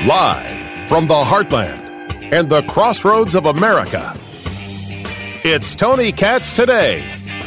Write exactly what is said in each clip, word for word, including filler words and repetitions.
Live from the heartland and the crossroads of America, it's Tony Katz Today.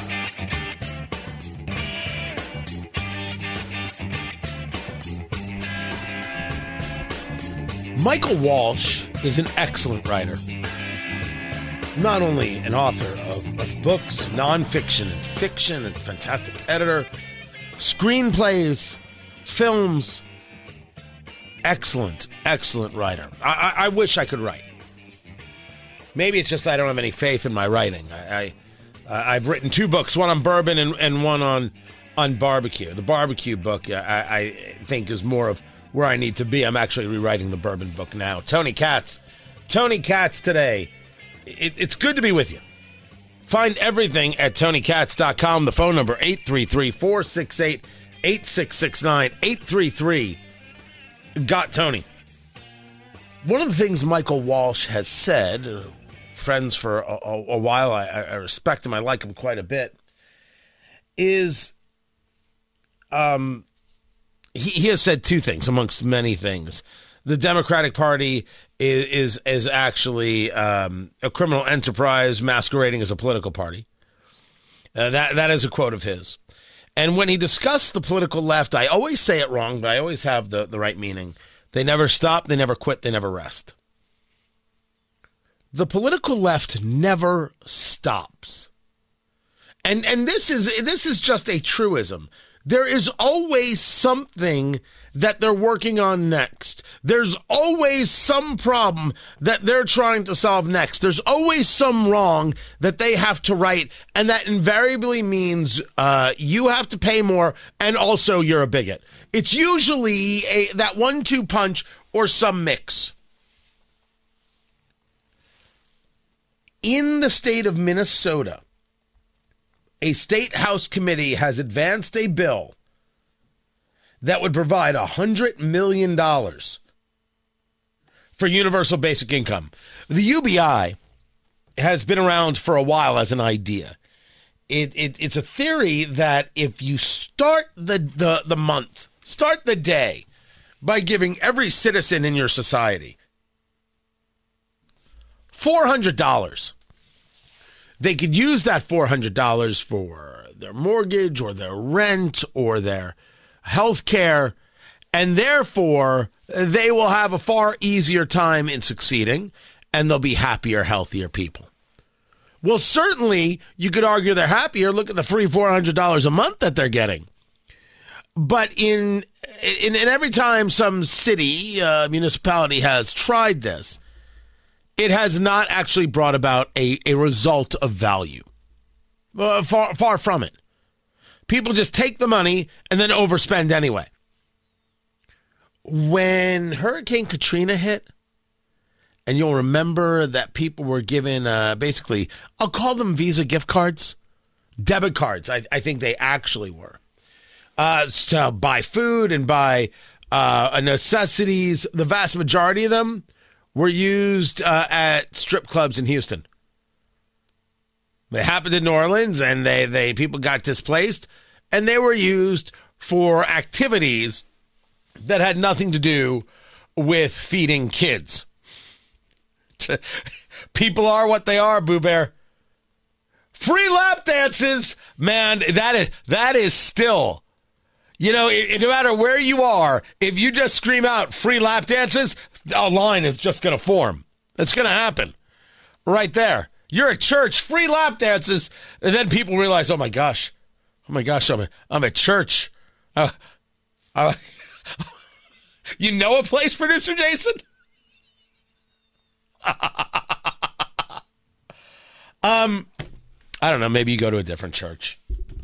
Michael Walsh is an excellent writer. Not only an author of, of books, nonfiction and fiction, and fantastic editor, screenplays, films. Excellent, excellent writer. I, I, I wish I could write. Maybe it's just I don't have any faith in my writing. I, I uh, I've written two books, one on bourbon and, and one on on barbecue. The barbecue book, I, I think, is more of where I need to be. I'm actually rewriting the bourbon book now. Tony Katz. Tony Katz Today. It, it's good to be with you. Find everything at tony katz dot com. The phone number, eight three three, four six eight, eight six six nine, eight three three, got Tony. One of the things Michael Walsh has said, uh, friends for a, a, a while, I, I respect him, I like him quite a bit, is um, he, he has said two things amongst many things. The Democratic Party is is, is actually um, a criminal enterprise masquerading as a political party. Uh, that that is a quote of his. And when he discussed the political left, I always say it wrong, but I always have the, the right meaning. They never stop, they never quit, they never rest. The political left never stops. And and this is this is just a truism. There is always something that they're working on next. There's always some problem that they're trying to solve next. There's always some wrong that they have to right, and that invariably means uh, you have to pay more, and also you're a bigot. It's usually a that one two punch or some mix. In the state of Minnesota, a state house committee has advanced a bill that would provide one hundred million dollars for universal basic income. The U B I has been around for a while as an idea. It, it, it's a theory that if you start the, the, the month, start the day by giving every citizen in your society four hundred dollars, they could use that four hundred dollars for their mortgage or their rent or their health care, and therefore they will have a far easier time in succeeding, and they'll be happier, healthier people. Well, certainly you could argue they're happier. Look at the free four hundred dollars a month that they're getting. But in in, in every time some city, uh, municipality has tried this, it has not actually brought about a, a result of value. Uh, far, far from it. People just take the money and then overspend anyway. When Hurricane Katrina hit, and you'll remember that people were given uh, basically, I'll call them Visa gift cards, debit cards, I, I think they actually were, uh, to buy food and buy uh, necessities. The vast majority of them were used uh, at strip clubs in Houston. They happened in New Orleans, and they, they people got displaced, and they were used for activities that had nothing to do with feeding kids. People are what they are, Boo Bear. Free lap dances, man, that is that is still, you know, it, no matter where you are, if you just scream out free lap dances, a line is just going to form. It's going to happen right there. You're at church, free lap dances, and then people realize, oh my gosh, oh my gosh, I'm, a, I'm at church. Uh, uh, you know a place, producer Jason? um, I don't know, maybe you go to a different church.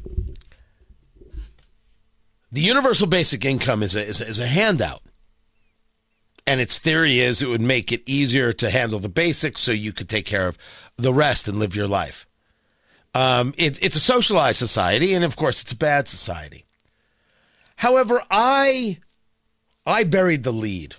The universal basic income is a, is a, is a handout. And its theory is it would make it easier to handle the basics so you could take care of the rest and live your life. Um, it, it's a socialized society, and of course, it's a bad society. However, I, I buried the lead.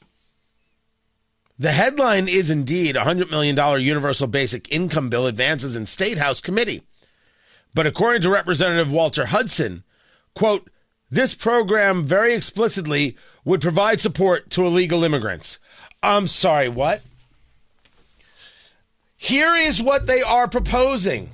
The headline is indeed one hundred million dollars universal basic income bill advances in State House committee. But according to Representative Walter Hudson, quote, this program very explicitly would provide support to illegal immigrants. I'm sorry, what? Here is what they are proposing.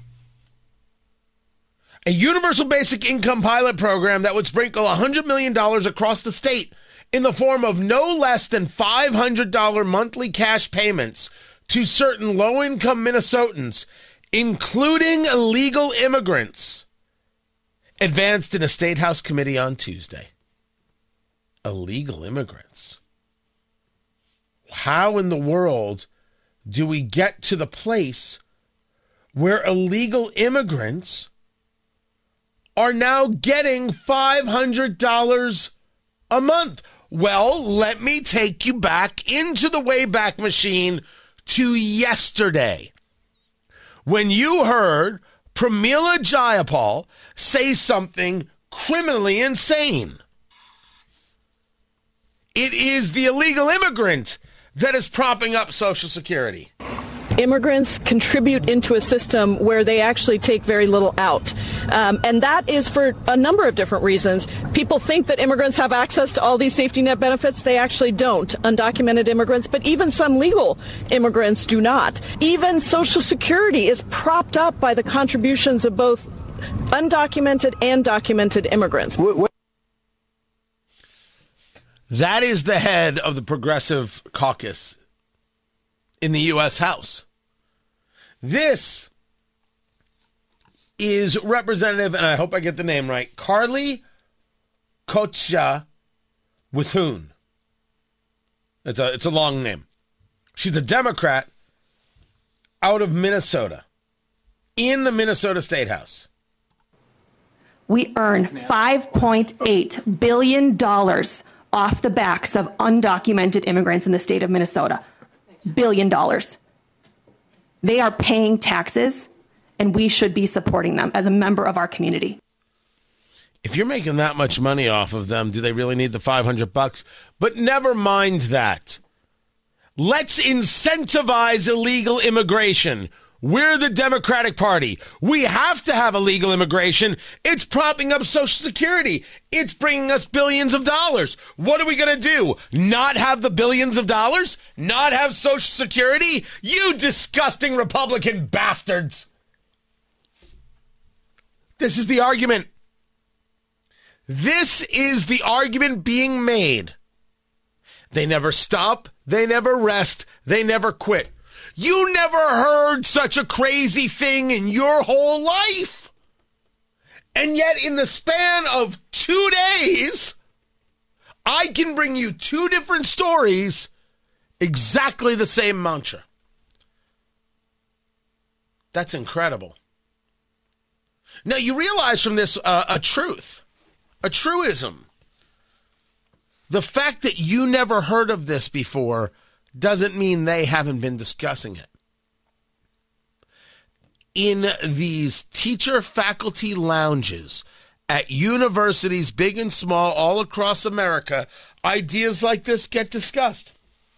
A universal basic income pilot program that would sprinkle one hundred million dollars across the state in the form of no less than five hundred dollars monthly cash payments to certain low-income Minnesotans, including illegal immigrants, advanced in a State House committee on Tuesday. Illegal immigrants. How in the world do we get to the place where illegal immigrants are now getting five hundred dollars a month? Well, let me take you back into the Wayback Machine to yesterday, when you heard Pramila Jayapal say something criminally insane. It is the illegal immigrant that is propping up Social Security. Immigrants contribute into a system where they actually take very little out. Um, and that is for a number of different reasons. People think that immigrants have access to all these safety net benefits. They actually don't. Undocumented immigrants, but even some legal immigrants do not. Even Social Security is propped up by the contributions of both undocumented and documented immigrants. What, what? That is the head of the Progressive Caucus in the U S House. This is Representative, and I hope I get the name right, Carly Kocha Withun. It's a, it's a long name. She's a Democrat out of Minnesota, in the Minnesota State House. We earn five point eight billion dollars off the backs of undocumented immigrants in the state of Minnesota. Billion dollars. They are paying taxes, and we should be supporting them as a member of our community. If you're making that much money off of them, do they really need the five hundred bucks? But never mind that. Let's incentivize illegal immigration. We're the Democratic Party. We have to have illegal immigration. It's propping up Social Security. It's bringing us billions of dollars. What are we going to do? Not have the billions of dollars? Not have Social Security? You disgusting Republican bastards. This is the argument. This is the argument being made. They never stop. They never rest. They never quit. You never heard such a crazy thing in your whole life. And yet in the span of two days, I can bring you two different stories, exactly the same mantra. That's incredible. Now you realize from this uh, a truth, a truism. The fact that you never heard of this before doesn't mean they haven't been discussing it. In these teacher faculty lounges at universities, big and small, all across America, ideas like this get discussed.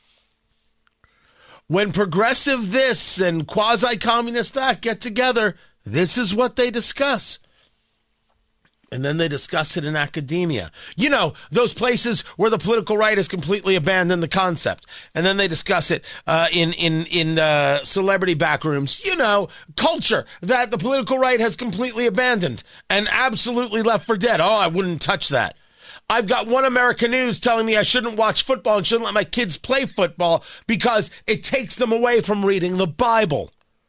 When progressive this and quasi-communist that get together, this is what they discuss. And then they discuss it in academia. You know, those places where the political right has completely abandoned the concept. And then they discuss it uh, in in in uh, celebrity backrooms. You know, culture that the political right has completely abandoned and absolutely left for dead. Oh, I wouldn't touch that. I've got One American News telling me I shouldn't watch football and shouldn't let my kids play football because it takes them away from reading the Bible.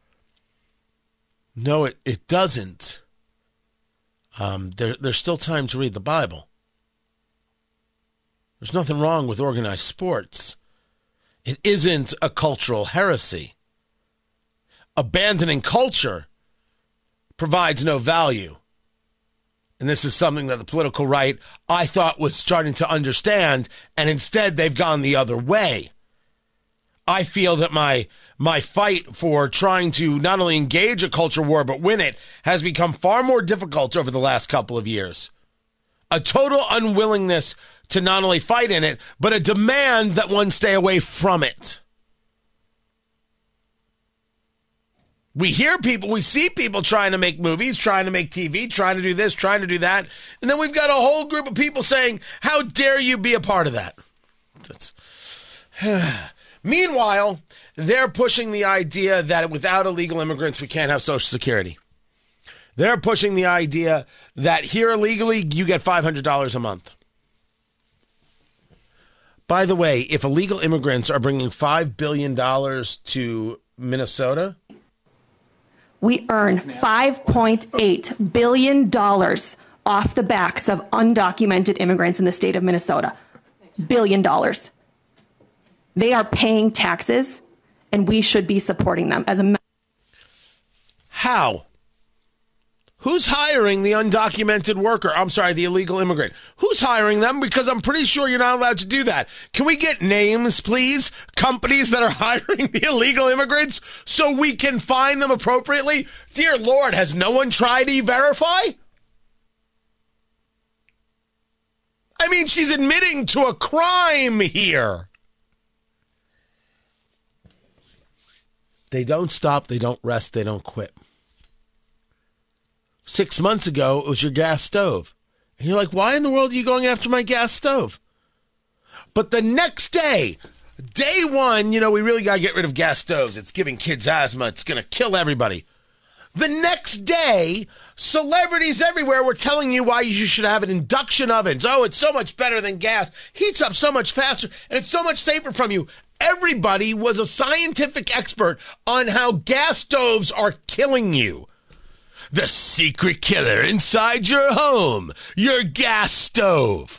No, it, it doesn't. Um, there, there's still time to read the Bible. There's nothing wrong with organized sports. It isn't a cultural heresy. Abandoning culture provides no value. And this is something that the political right, I thought, was starting to understand, and instead they've gone the other way. I feel that my my fight for trying to not only engage a culture war but win it has become far more difficult over the last couple of years. A total unwillingness to not only fight in it, but a demand that one stay away from it. We hear people, we see people trying to make movies, trying to make T V, trying to do this, trying to do that. And then we've got a whole group of people saying, how dare you be a part of that? That's... Meanwhile, they're pushing the idea that without illegal immigrants, we can't have Social Security. They're pushing the idea that here illegally, you get five hundred dollars a month. By the way, if illegal immigrants are bringing five billion dollars to Minnesota... We earn five point eight billion dollars off the backs of undocumented immigrants in the state of Minnesota. Billion dollars. They are paying taxes, and we should be supporting them as a... How? Who's hiring the undocumented worker? I'm sorry, the illegal immigrant. Who's hiring them? Because I'm pretty sure you're not allowed to do that. Can we get names, please? Companies that are hiring the illegal immigrants so we can find them appropriately? Dear Lord, has no one tried E-Verify? I mean, she's admitting to a crime here. They don't stop, they don't rest, they don't quit. Six months ago, it was your gas stove. And you're like, why in the world are you going after my gas stove? But the next day, day one, you know, we really got to get rid of gas stoves. It's giving kids asthma. It's going to kill everybody. The next day, celebrities everywhere were telling you why you should have an induction ovens. Oh, it's so much better than gas. Heats up so much faster, and it's so much safer from you. Everybody was a scientific expert on how gas stoves are killing you. The secret killer inside your home, your gas stove.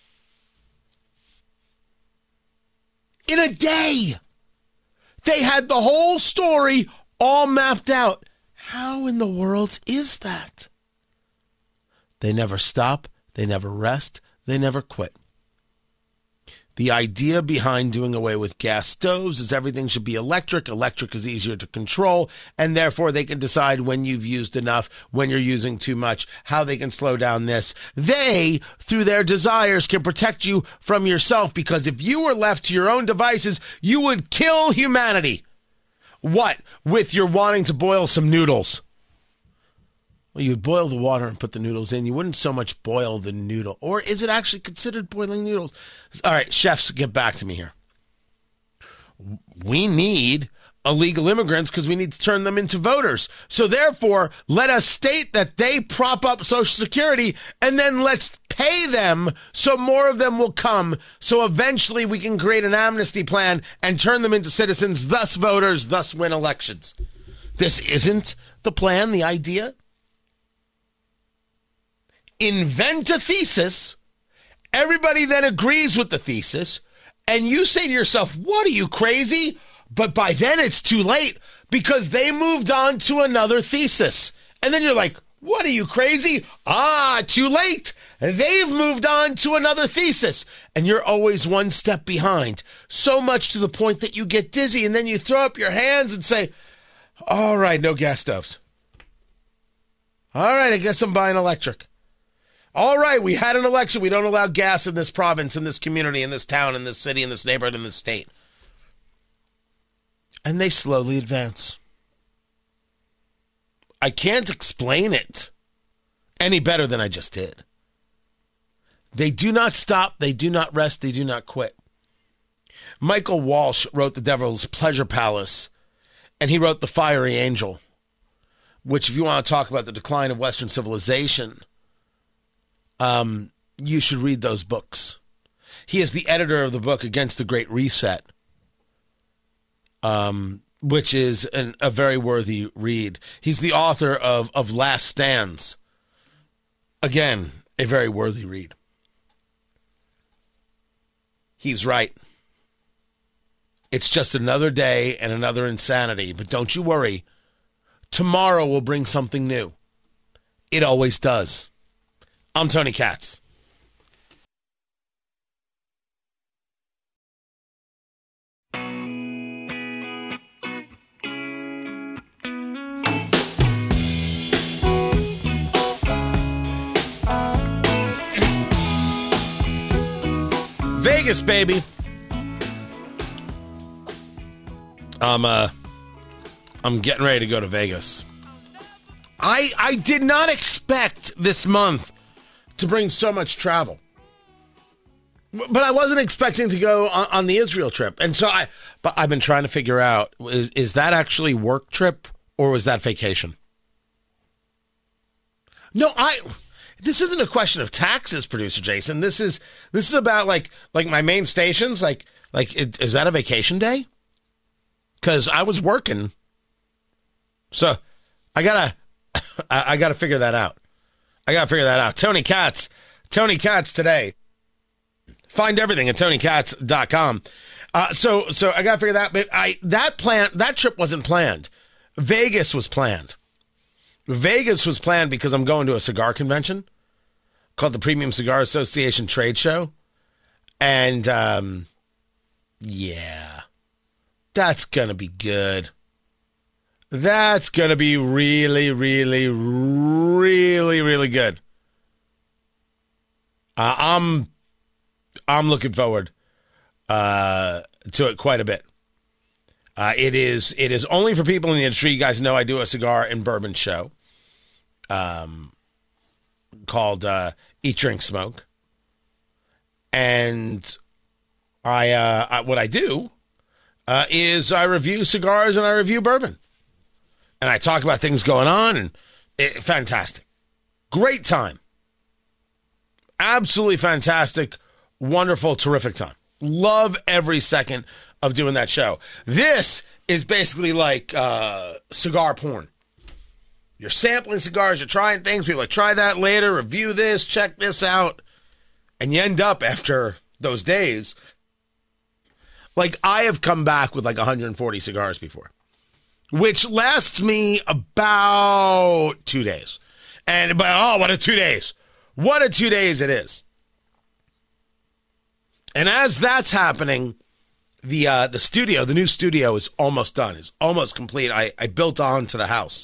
In a day, they had the whole story all mapped out. How in the world is that? They never stop, they never rest, they never quit. The idea behind doing away with gas stoves is everything should be electric. Electric is easier to control, and therefore they can decide when you've used enough, when you're using too much, how they can slow down this. They, through their desires, can protect you from yourself, because if you were left to your own devices, you would kill humanity. What with your wanting to boil some noodles? Well, you'd boil the water and put the noodles in. You wouldn't so much boil the noodle. Or is it actually considered boiling noodles? All right, chefs, get back to me here. We need illegal immigrants because we need to turn them into voters. So therefore, let us state that they prop up Social Security, and then let's pay them so more of them will come. So eventually we can create an amnesty plan and turn them into citizens, thus voters, thus win elections. This isn't the plan, the idea. Invent a thesis, everybody then agrees with the thesis, and you say to yourself, what are you, crazy? But by then it's too late because they moved on to another thesis. And then you're like, what are you, crazy? Ah, too late. They've moved on to another thesis. And you're always one step behind, so much to the point that you get dizzy, and then you throw up your hands and say, all right, no gas stoves. All right, I guess I'm buying electric. All right, we had an election. We don't allow gas in this province, in this community, in this town, in this city, in this neighborhood, in this state. And they slowly advance. I can't explain it any better than I just did. They do not stop. They do not rest. They do not quit. Michael Walsh wrote The Devil's Pleasure Palace, and he wrote The Fiery Angel, which, if you want to talk about the decline of Western civilization, Um, you should read those books. He is the editor of the book Against the Great Reset, um, which is an, a very worthy read. He's the author of, of Last Stands. Again, a very worthy read. He's right. It's just another day and another insanity, but don't you worry. Tomorrow will bring something new. It always does. I'm Tony Katz. Vegas, baby. I'm uh, I'm getting ready to go to Vegas. I I did not expect this month to bring so much travel. But I wasn't expecting to go on, on the Israel trip. And so I but I've been trying to figure out, is is that actually work trip or was that vacation? No, I this isn't a question of taxes, producer Jason. This is this is about like like my main stations, like like it, is that a vacation day? Cuz I was working. So I got to I, I got to figure that out. I got to figure that out. Tony Katz, Tony Katz today. Find everything at tony katz dot com. Uh, so, so I got to figure that. But I that plan that trip wasn't planned. Vegas was planned. Vegas was planned because I'm going to a cigar convention called the Premium Cigar Association Trade Show, and um, yeah, that's gonna be good. That's gonna be really, really, really, really good. Uh, I'm. I'm looking forward uh, to it quite a bit. Uh, it is it is only for people in the industry. You guys know I do a cigar and bourbon show um, called uh, Eat, Drink, Smoke. And I, uh, I what I do uh, is I review cigars and I review bourbon. And I talk about things going on. And it, fantastic. Great time. Absolutely fantastic. Wonderful, terrific time. Love every second of doing that show. This is basically like uh, cigar porn. You're sampling cigars, you're trying things. People are like, try that later, review this, check this out. And you end up after those days, like I have come back with like one hundred forty cigars before, which lasts me about two days. And, but oh, what a two days. What a two days it is. And as that's happening, the uh, the studio, the new studio is almost done. It's almost complete. I, I built onto the house.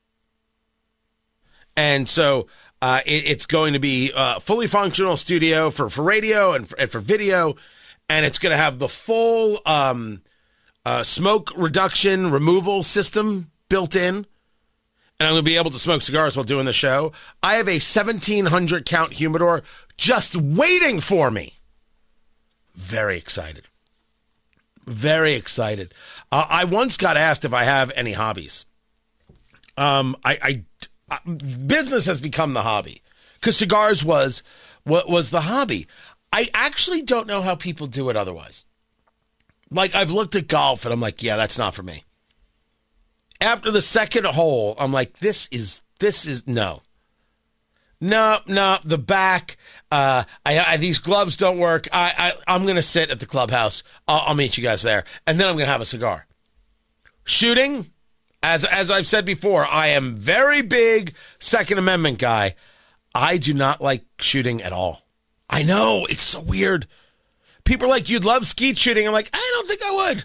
And so uh, it, it's going to be a fully functional studio for, for radio and for, and for video. And it's going to have the full um, uh, smoke reduction removal system built in. And I'm going to be able to smoke cigars while doing the show. I have a seventeen hundred count humidor just waiting for me. Very excited. Very excited. Uh, I once got asked if I have any hobbies. Um, I, I, I business has become the hobby because cigars was what was the hobby. I actually don't know how people do it otherwise. Like I've looked at golf and I'm like, yeah, that's not for me. After the second hole, I'm like, this is this is no. No, no, the back, uh, I, I, these gloves don't work. I, I, I'm going to sit at the clubhouse. I'll, I'll meet you guys there. And then I'm going to have a cigar. Shooting, as, as I've said before, I am very big Second Amendment guy. I do not like shooting at all. I know, it's so weird. People are like, you'd love skeet shooting. I'm like, I don't think I would.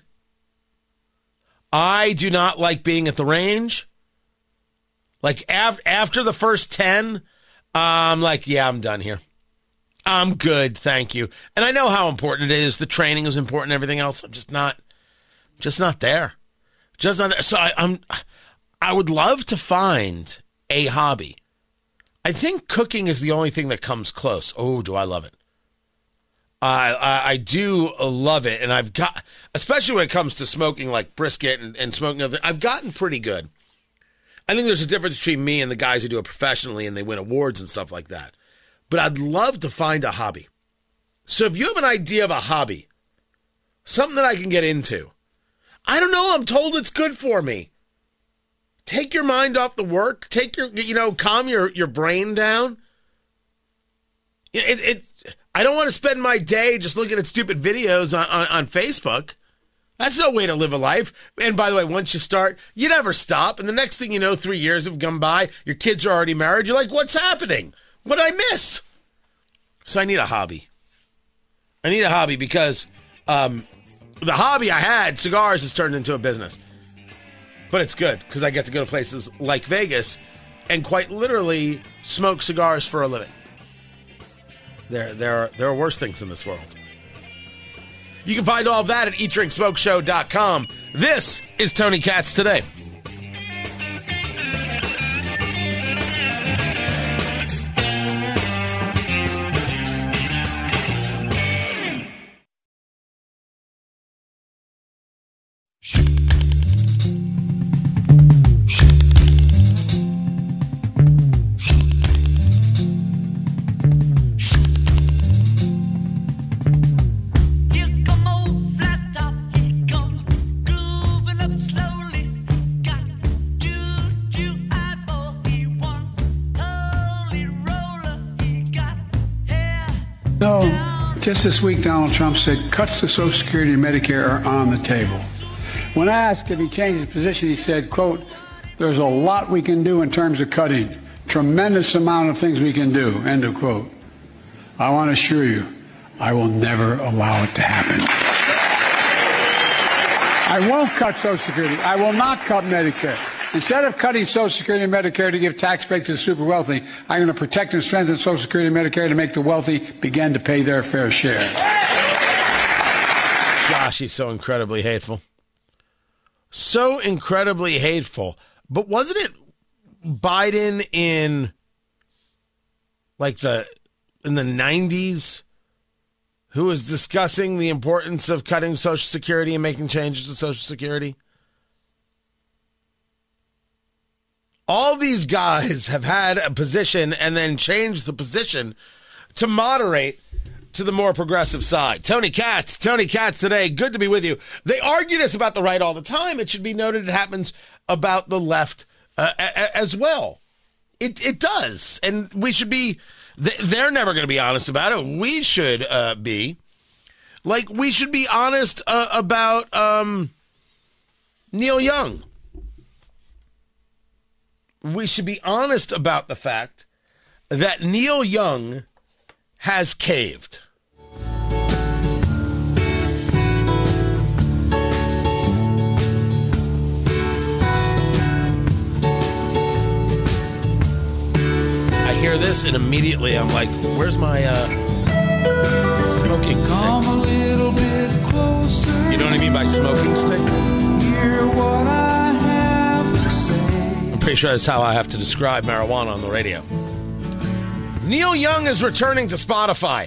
I do not like being at the range. Like, af- after the first ten... I'm like, yeah, I'm done here. I'm good, thank you. And I know how important it is. The training is important, everything else. I'm just not, just not there. Just not there. So I, I'm, I would love to find a hobby. I think cooking is the only thing that comes close. Oh, do I love it. I, I, I do love it. And I've got, especially when it comes to smoking like brisket and, and smoking other, I've gotten pretty good. I think there's a difference between me and the guys who do it professionally and they win awards and stuff like that. But I'd love to find a hobby. So if you have an idea of a hobby, something that I can get into, I don't know, I'm told it's good for me. Take your mind off the work. Take your, you know, calm your, your brain down. It, it, I don't want to spend my day just looking at stupid videos on, on, on Facebook. That's no way to live a life. And by the way, once you start, you never stop. And the next thing you know, three years have gone by. Your kids are already married. You're like, what's happening? What did I miss? So I need a hobby. I need a hobby because um, the hobby I had, cigars, has turned into a business. But it's good because I get to go to places like Vegas and quite literally smoke cigars for a living. There, there, are, there are worse things in this world. You can find all of that at eat drink smoke show dot com. This is Tony Katz Today. No, just this week, Donald Trump said cuts to Social Security and Medicare are on the table. When asked if he changed his position, he said, quote, there's a lot we can do in terms of cutting. Tremendous amount of things we can do, end of quote. I want to assure you, I will never allow it to happen. I won't cut Social Security. I will not cut Medicare. Instead of cutting Social Security and Medicare to give tax breaks to the super wealthy, I'm going to protect and strengthen Social Security and Medicare to make the wealthy begin to pay their fair share. Gosh, he's so incredibly hateful. So incredibly hateful. But wasn't it Biden in like the in the nineties who was discussing the importance of cutting Social Security and making changes to Social Security? All these guys have had a position and then changed the position to moderate to the more progressive side. Tony Katz, Tony Katz today. Good to be with you. They argue this about the right all the time. It should be noted it happens about the left uh, a- as well. It it does. And we should be, they're never going to be honest about it. We should uh, be. Like, we should be honest uh, about um, Neil Young. We should be honest about the fact that Neil Young has caved. I hear this and immediately I'm like, where's my uh, smoking stick? Come a little bit closer. Do you know what I mean by smoking stick? Hear what I have to say. I'm pretty sure that's how I have to describe marijuana on the radio. Neil Young is returning to Spotify.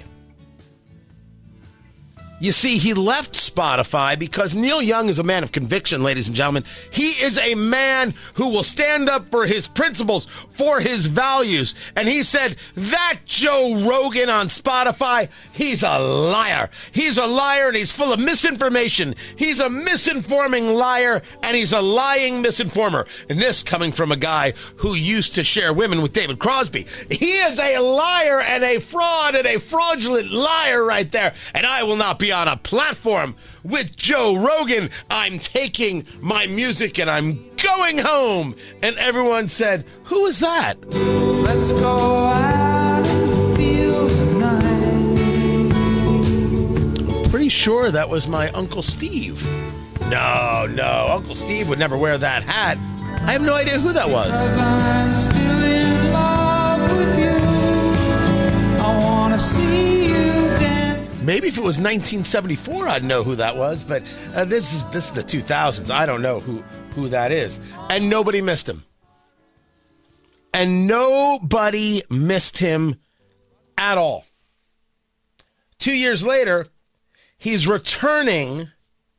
You see, he left Spotify because Neil Young is a man of conviction, ladies and gentlemen. He is a man who will stand up for his principles, for his values. And he said, that Joe Rogan on Spotify, he's a liar. He's a liar and he's full of misinformation. He's a misinforming liar and he's a lying misinformer. And this coming from a guy who used to share women with David Crosby. He is a liar and a fraud and a fraudulent liar right there. And I will not be on a platform with Joe Rogan. I'm taking my music and I'm going home. And everyone said, who is that? Let's go out and feel the night. I'm pretty sure that was my Uncle Steve. No, no, Uncle Steve would never wear that hat. I have no idea who that was. 'Cause I'm still in love with you. I want to see Maybe if it was nineteen seventy-four, I'd know who that was. But uh, this is this is the two thousands. I don't know who, who that is. And nobody missed him. And nobody missed him at all. Two years later, he's returning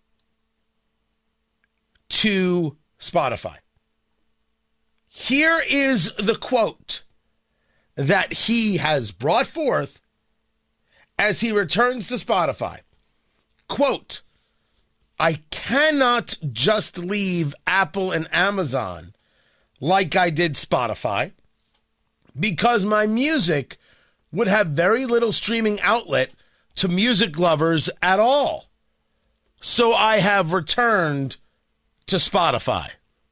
to Spotify. Here is the quote that he has brought forth as he returns to Spotify. Quote, I cannot just leave Apple and Amazon like I did Spotify because my music would have very little streaming outlet to music lovers at all. So I have returned to Spotify.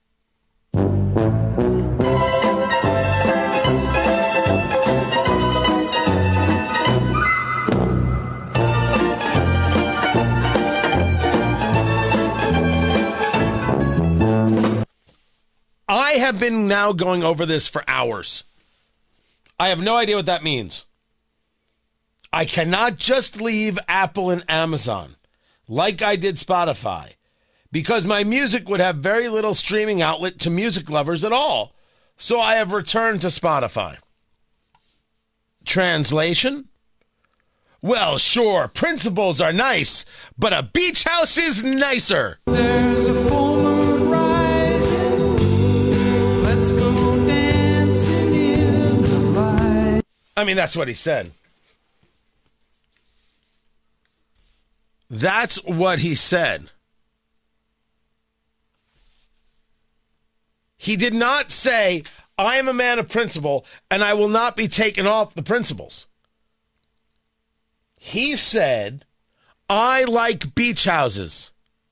I have been now going over this for hours. I have no idea what that means. I cannot just leave Apple and Amazon like I did Spotify because my music would have very little streaming outlet to music lovers at all. So I have returned to Spotify. Translation? Well, sure, principles are nice, but a beach house is nicer. There's a full moon rising. Let's go dancing in the light. I mean, that's what he said. That's what he said. He did not say, I am a man of principle, and I will not be taken off the principles. He said, I like beach houses.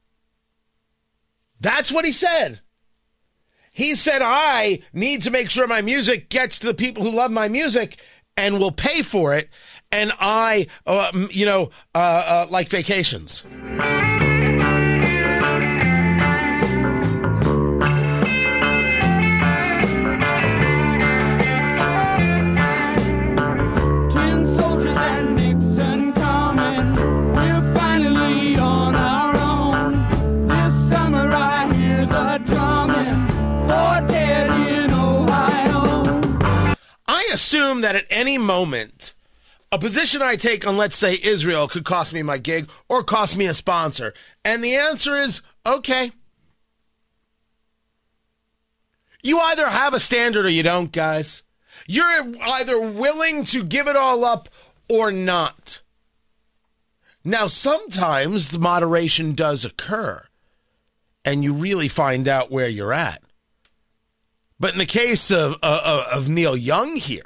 That's what he said. He said, I need to make sure my music gets to the people who love my music and will pay for it. And I, uh, you know, uh, uh, like vacations. Assume that at any moment, a position I take on, let's say, Israel could cost me my gig or cost me a sponsor. And the answer is, okay. You either have a standard or you don't, guys. You're either willing to give it all up or not. Now, sometimes the moderation does occur, and you really find out where you're at. But in the case of, uh, of Neil Young here,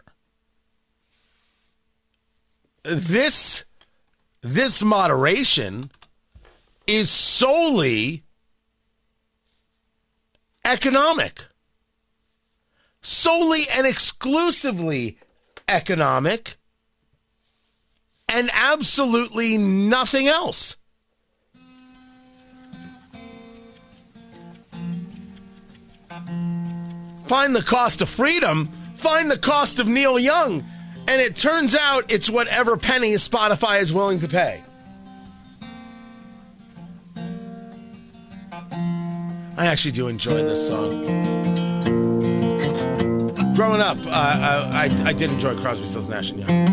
this, this moderation is solely economic. Solely and exclusively economic, and absolutely nothing else. Find the cost of freedom, find the cost of Neil Young, and it turns out it's whatever penny Spotify is willing to pay. I actually do enjoy this song. Growing up, uh, I, I, I did enjoy Crosby, Stills, Nash and Young.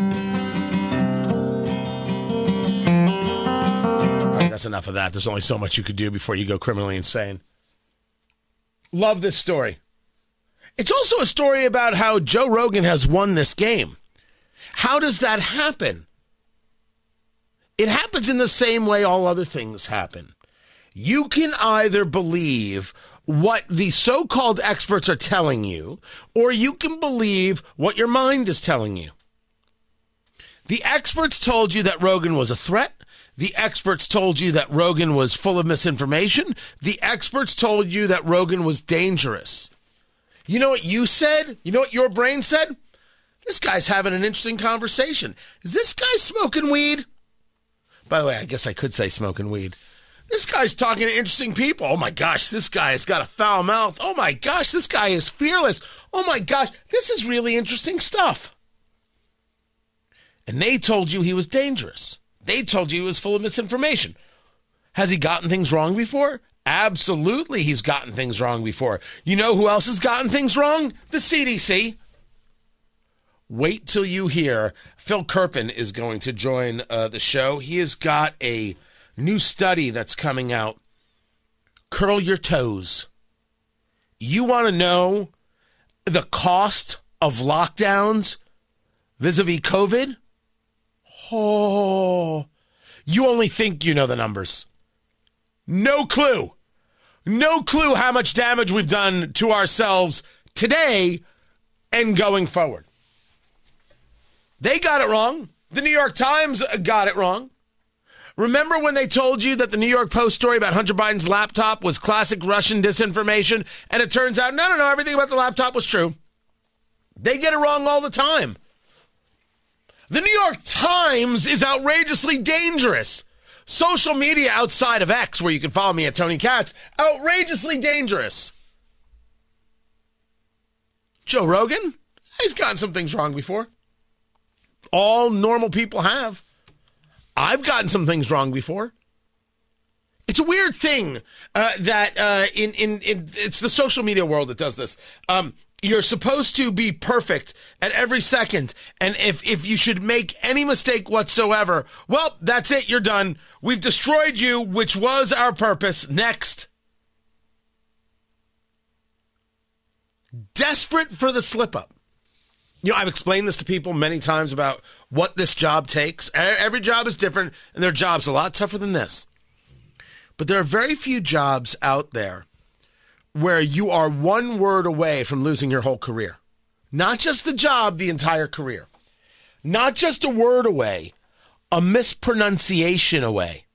All right, that's enough of that. There's only so much you could do before you go criminally insane. Love this story. It's also a story about how Joe Rogan has won this game. How does that happen? It happens in the same way all other things happen. You can either believe what the so-called experts are telling you, or you can believe what your mind is telling you. The experts told you that Rogan was a threat. The experts told you that Rogan was full of misinformation. The experts told you that Rogan was dangerous. You know what you said? You know what your brain said? This guy's having an interesting conversation. Is this guy smoking weed? By the way, I guess I could say smoking weed. This guy's talking to interesting people. Oh my gosh, this guy has got a foul mouth. Oh my gosh, this guy is fearless. Oh my gosh, this is really interesting stuff. And they told you he was dangerous. They told you he was full of misinformation. Has he gotten things wrong before? Absolutely, he's gotten things wrong before. You know who else has gotten things wrong? The C D C. Wait till you hear Phil Kerpen is going to join uh, the show. He has got a new study that's coming out. Curl your toes. You want to know the cost of lockdowns vis-a-vis COVID? Oh, you only think you know the numbers. No clue. No clue how much damage we've done to ourselves today and going forward. They got it wrong. The New York Times got it wrong. Remember when they told you that the New York Post story about Hunter Biden's laptop was classic Russian disinformation? And it turns out, no, no, no, everything about the laptop was true. They get it wrong all the time. The New York Times is outrageously dangerous. Social media outside of X, where you can follow me at Tony Katz, outrageously dangerous. Joe Rogan, he's gotten some things wrong before. All normal people have. I've gotten some things wrong before. It's a weird thing uh, that uh, in, in, in it's the social media world that does this. Um, you're supposed to be perfect at every second. And if, if you should make any mistake whatsoever, well, that's it. You're done. We've destroyed you, which was our purpose. Next. Desperate for the slip up. You know, I've explained this to people many times about what this job takes. Every job is different, and their job's a lot tougher than this. But there are very few jobs out there where you are one word away from losing your whole career. Not just the job, the entire career. Not just a word away. a mispronunciation away.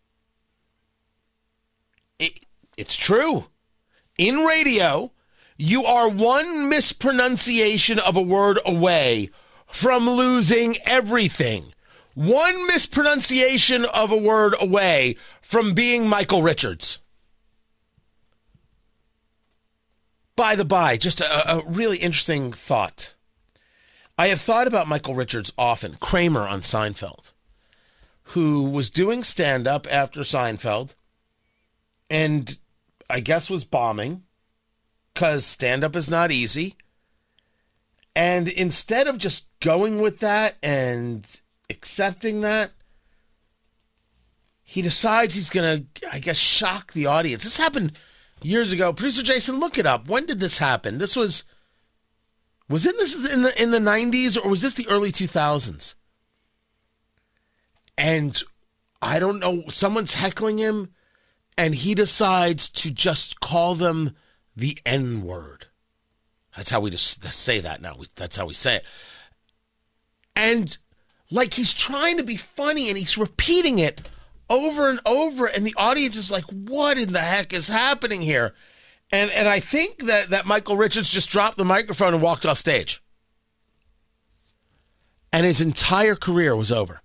It, it's true. In radio, you are one mispronunciation of a word away from losing everything. One mispronunciation of a word away from being Michael Richards. By the by, just a, a really interesting thought. I have thought about Michael Richards often, Kramer on Seinfeld, who was doing stand-up after Seinfeld and I guess was bombing because stand-up is not easy. And instead of just going with that and accepting that, he decides he's going to, I guess, shock the audience. This happened years ago. Producer Jason, look it up. When did this happen? This was, was it this in the in the nineties or was this the early two thousands? And I don't know, someone's heckling him and he decides to just call them the N-word. That's how we just say that now. That's how we say it. And like he's trying to be funny and he's repeating it over and over, and the audience is like, what in the heck is happening here? And and I think that, that Michael Richards just dropped the microphone and walked off stage. And his entire career was over.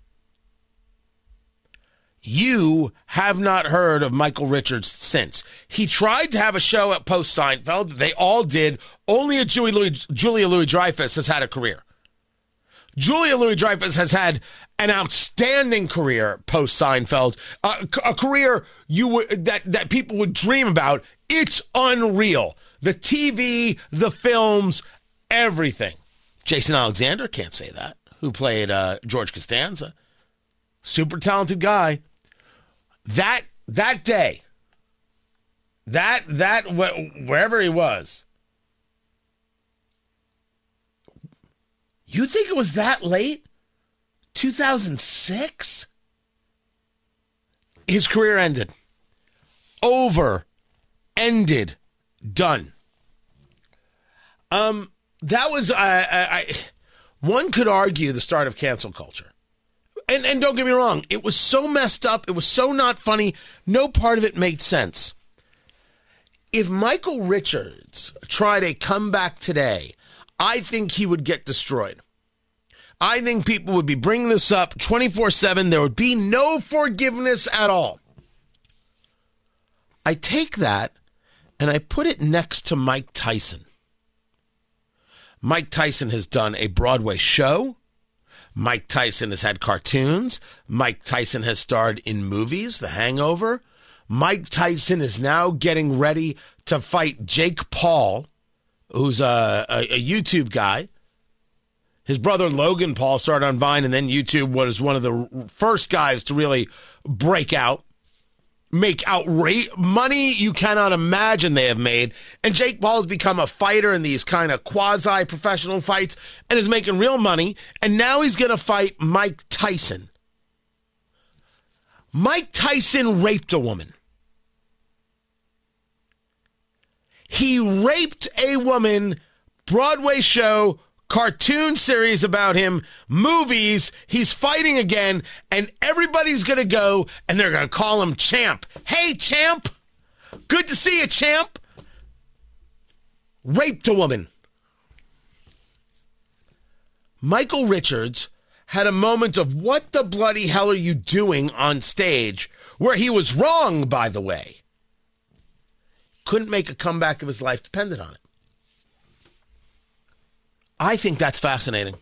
You have not heard of Michael Richards since. He tried to have a show at post Seinfeld. They all did. Only a Julia Louis, Julia Louis-Dreyfus has had a career. Julia Louis-Dreyfus has had an outstanding career post Seinfeld, uh, a career you would that that people would dream about. It's unreal. The T V, the films, everything. Jason Alexander can't say that. Who played uh, George Costanza? Super talented guy. That that day, that that wh- wherever he was. You think it was that late? two thousand six? His career ended. Over. Ended. Done. Um, that was, I, I, I, one could argue the start of cancel culture. And, and don't get me wrong, it was so messed up, it was so not funny, no part of it made sense. If Michael Richards tried a comeback today, I think he would get destroyed. I think people would be bringing this up twenty-four seven. There would be no forgiveness at all. I take that and I put it next to Mike Tyson. Mike Tyson has done a Broadway show. Mike Tyson has had cartoons. Mike Tyson has starred in movies, The Hangover. Mike Tyson is now getting ready to fight Jake Paul, who's a, a, a YouTube guy. His brother Logan Paul started on Vine, and then YouTube was one of the first guys to really break out, make outrage money you cannot imagine they have made. And Jake Paul has become a fighter in these kind of quasi-professional fights and is making real money. And now he's going to fight Mike Tyson. Mike Tyson raped a woman. He raped a woman, Broadway show, cartoon series about him, movies, he's fighting again, and everybody's going to go, and they're going to call him Champ. Hey, Champ! Good to see you, Champ! Raped a woman. Michael Richards had a moment of what the bloody hell are you doing on stage, where he was wrong, by the way. Couldn't make a comeback of his life, depended on it. I think that's fascinating.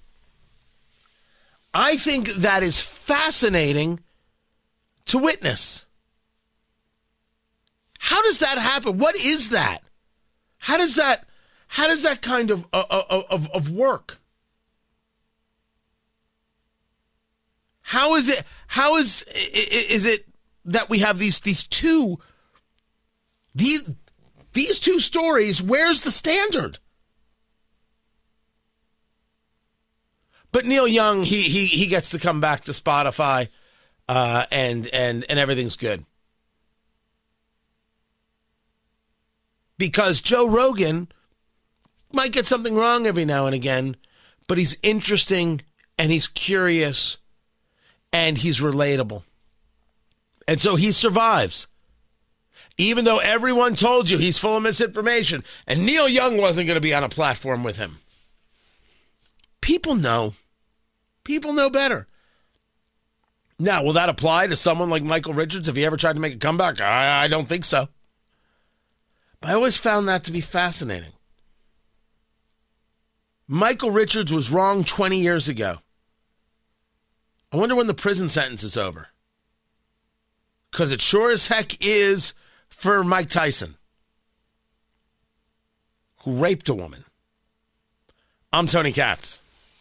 I think that is fascinating to witness. How does that happen? What is that? How does that, how does that kind of, of, of, of work? How is it, how is, is it that we have these, these two, these, these two stories? Where's the standard? But Neil Young, he he he gets to come back to Spotify, uh, and and and everything's good. Because Joe Rogan might get something wrong every now and again, but he's interesting and he's curious, and he's relatable. And so he survives. Even though everyone told you he's full of misinformation, and Neil Young wasn't going to be on a platform with him. People know. People know better. Now, will that apply to someone like Michael Richards if he ever tried to make a comeback? I, I don't think so. But I always found that to be fascinating. Michael Richards was wrong twenty years ago. I wonder when the prison sentence is over. Because it sure as heck is for Mike Tyson, who raped a woman. I'm Tony Katz.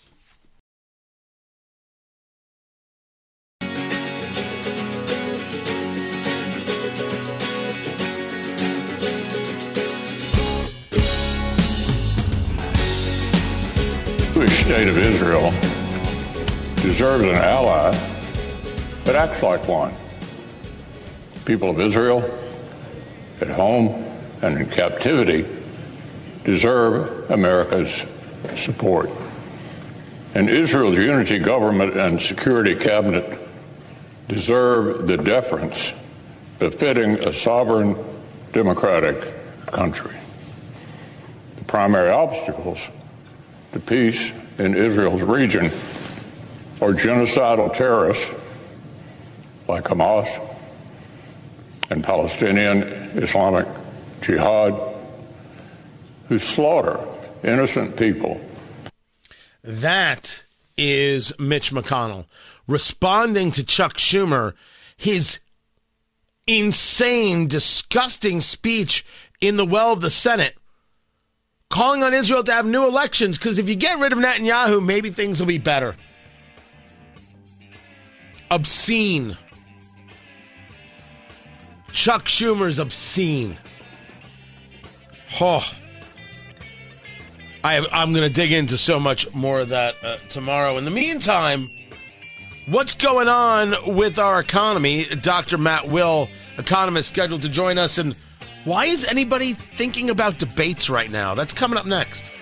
The state of Israel deserves an ally that acts like one. People of Israel, at home and in captivity, deserve America's support. And Israel's unity government and security cabinet deserve the deference befitting a sovereign, democratic country. The primary obstacles to peace in Israel's region are genocidal terrorists like Hamas and Palestinian Islamic Jihad, who slaughter innocent people. That is Mitch McConnell responding to Chuck Schumer, his insane, disgusting speech in the well of the Senate, calling on Israel to have new elections, because if you get rid of Netanyahu, maybe things will be better. Obscene. Chuck Schumer's obscene. Oh. I have, I'm going to dig into so much more of that uh, tomorrow. In the meantime, what's going on with our economy? Doctor Matt Will, economist, scheduled to join us. And why is anybody thinking about debates right now? That's coming up next.